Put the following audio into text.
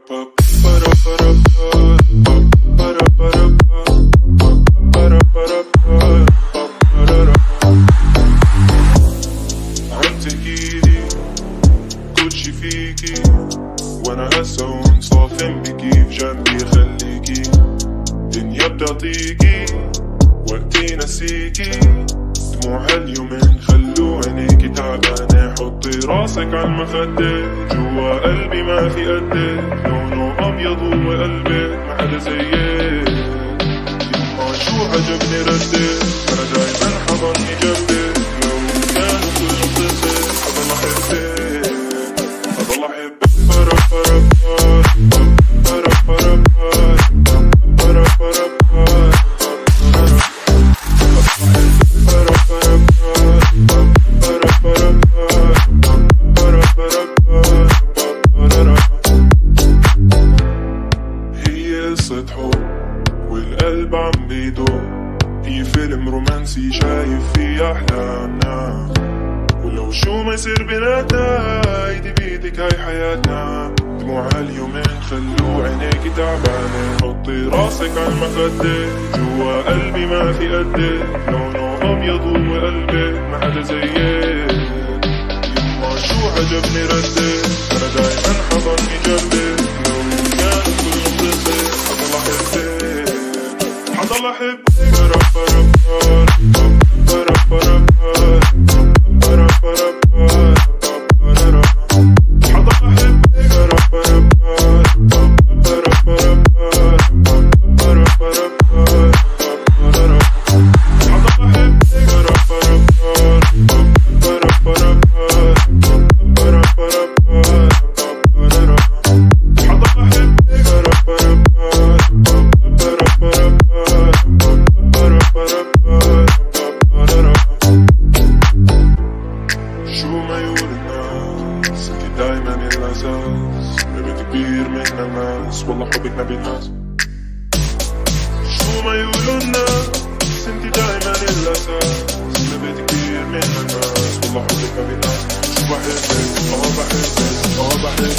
عم تحكيلي كل شي فيكي وانا هسه ومصافن بكي في جنبي خليكي دنيا بتعطيكي وقتي نسيكي دموع هاليومين خلو عينيكي تعبانة حطي راسك عالمخدة جوا قلبي ما في قدك لونه أبيض وقلبك ما حدا زيك يما شو عجبني ردك أنا دايما حضني جنبك لو كانوا كلهم ضدك حضل أحبك حضل أحبك برا برا برا برا برا برا برا هي قصة حب والقلب عم بيدق هي فيلم رومانسي شايف فيه أحلامنا ولو شو ما يصير بيناتنا ايدي بيدك هاي حياتنا دموع هاليومين خلو عينيكي تعبانة حطي راسك عالمخدة جوا قلبي ما في قدك لونه أبيض وقلبك ما حدا زيك يما شو عجبني ردك أنا دايما حضني جنبك لو كانوا كلهم ضدك حضل أحبك حضل أحبك برا برا برا برا برا برا برا حضل أحبك برا برا برا برا برا برا برا حضل أحبك برا برا برا برا برا برا برا حضل أحبك برا برا شو ما يقول الناس انتي دايما الأساس قربت كبير من الناس والله حبك ما بينقاس شو ما يقولوا الناس انتي دايما الأساس قربت كبير من الناس والله حبك ما بينقاس شو بحبك بحبك بحبك